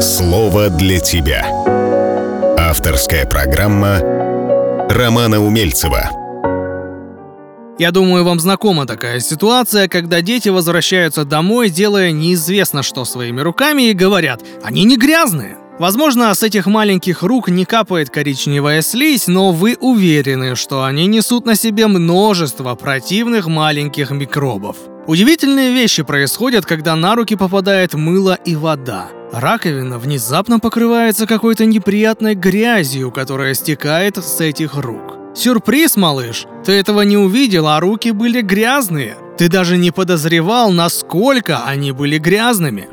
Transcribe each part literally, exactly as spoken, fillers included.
Слово для тебя. Авторская программа Романа Умельцева. Я думаю, вам знакома такая ситуация, когда дети возвращаются домой, делая неизвестно что своими руками, и говорят: «Они не грязные». Возможно, с этих маленьких рук не капает коричневая слизь, но вы уверены, что они несут на себе множество противных маленьких микробов. Удивительные вещи происходят, когда на руки попадает мыло и вода. Раковина внезапно покрывается какой-то неприятной грязью, которая стекает с этих рук. Сюрприз, малыш! Ты этого не увидел, а руки были грязные. Ты даже не подозревал, насколько они были грязными.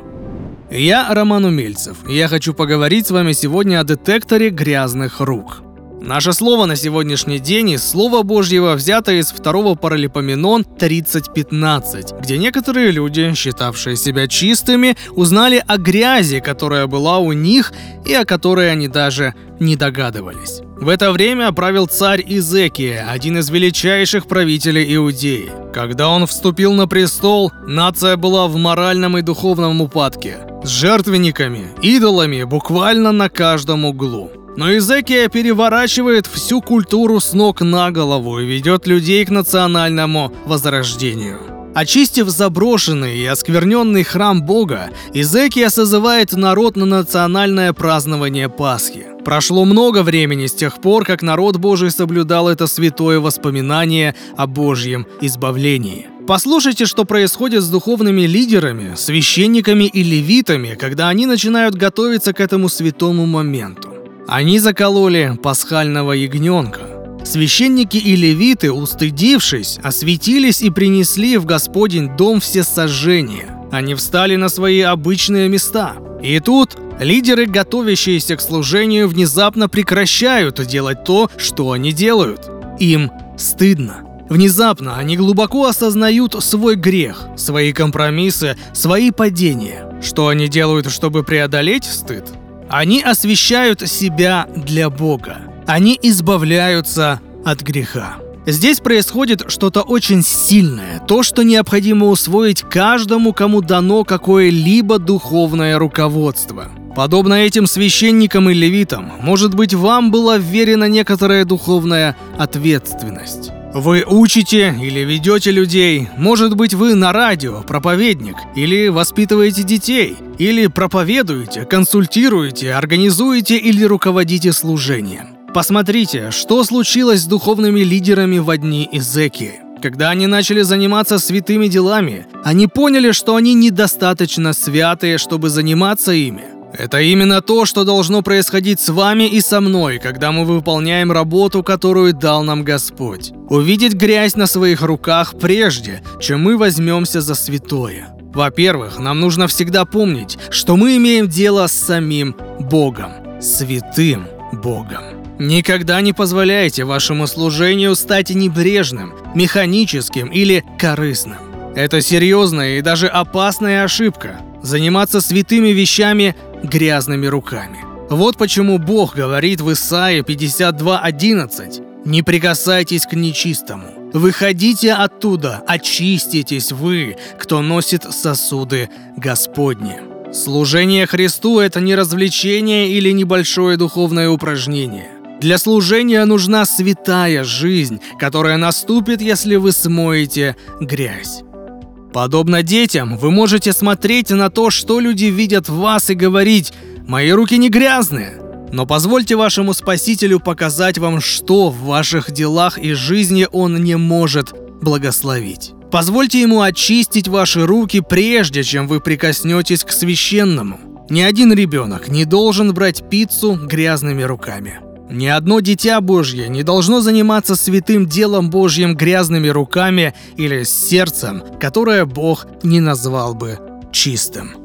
Я Роман Умельцев, и я хочу поговорить с вами сегодня о детекторе грязных рук. Наше слово на сегодняшний день из Слова Божьего взято из второго Паралипоменон тридцать пятнадцать, где некоторые люди, считавшие себя чистыми, узнали о грязи, которая была у них и о которой они даже не догадывались. В это время правил царь Изекия, один из величайших правителей Иудеи. Когда он вступил на престол, нация была в моральном и духовном упадке, с жертвенниками, идолами буквально на каждом углу. Но Изекия переворачивает всю культуру с ног на голову и ведет людей к национальному возрождению. Очистив заброшенный и оскверненный храм Бога, Изекия созывает народ на национальное празднование Пасхи. Прошло много времени с тех пор, как народ Божий соблюдал это святое воспоминание о Божьем избавлении. Послушайте, что происходит с духовными лидерами, священниками и левитами, когда они начинают готовиться к этому святому моменту. Они закололи пасхального ягненка. Священники и левиты, устыдившись, осветились и принесли в Господень дом всесожжения. Они встали на свои обычные места. И тут лидеры, готовящиеся к служению, внезапно прекращают делать то, что они делают. Им стыдно. Внезапно они глубоко осознают свой грех, свои компромиссы, свои падения. Что они делают, чтобы преодолеть стыд? Они освящают себя для Бога. Они избавляются от греха. Здесь происходит что-то очень сильное, то, что необходимо усвоить каждому, кому дано какое-либо духовное руководство. Подобно этим священникам и левитам, может быть, вам была вверена некоторая духовная ответственность. Вы учите или ведете людей, может быть, вы на радио, проповедник, или воспитываете детей, или проповедуете, консультируете, организуете или руководите служением. Посмотрите, что случилось с духовными лидерами во дни Изекии. Когда они начали заниматься святыми делами, они поняли, что они недостаточно святые, чтобы заниматься ими. Это именно то, что должно происходить с вами и со мной, когда мы выполняем работу, которую дал нам Господь. Увидеть грязь на своих руках прежде, чем мы возьмемся за святое. Во-первых, нам нужно всегда помнить, что мы имеем дело с самим Богом, святым Богом. Никогда не позволяйте вашему служению стать небрежным, механическим или корыстным. Это серьезная и даже опасная ошибка – заниматься святыми вещами грязными руками. Вот почему Бог говорит в Исаии пятьдесят два одиннадцать: «Не прикасайтесь к нечистому, выходите оттуда, очиститесь вы, кто носит сосуды Господни». Служение Христу – это не развлечение или небольшое духовное упражнение. Для служения нужна святая жизнь, которая наступит, если вы смоете грязь. Подобно детям, вы можете смотреть на то, что люди видят в вас, и говорить: «Мои руки не грязные». Но позвольте вашему Спасителю показать вам, что в ваших делах и жизни Он не может благословить. Позвольте Ему очистить ваши руки, прежде чем вы прикоснетесь к священному. Ни один ребенок не должен брать пиццу грязными руками. Ни одно дитя Божье не должно заниматься святым делом Божьим грязными руками или с сердцем, которое Бог не назвал бы чистым.